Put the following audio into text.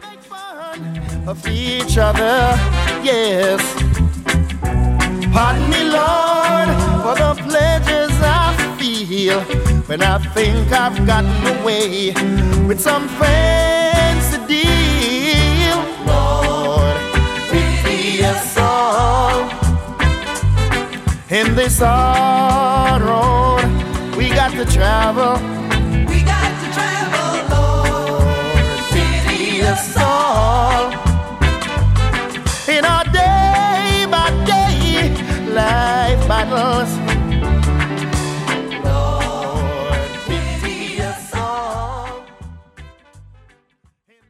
Of each other, yes. Pardon me, Lord, for the pleasures I feel when I think I've gotten away with some fancy deal. Lord, pity us all. In this hard road, we got to travel. We got to travel, Lord, pity us all.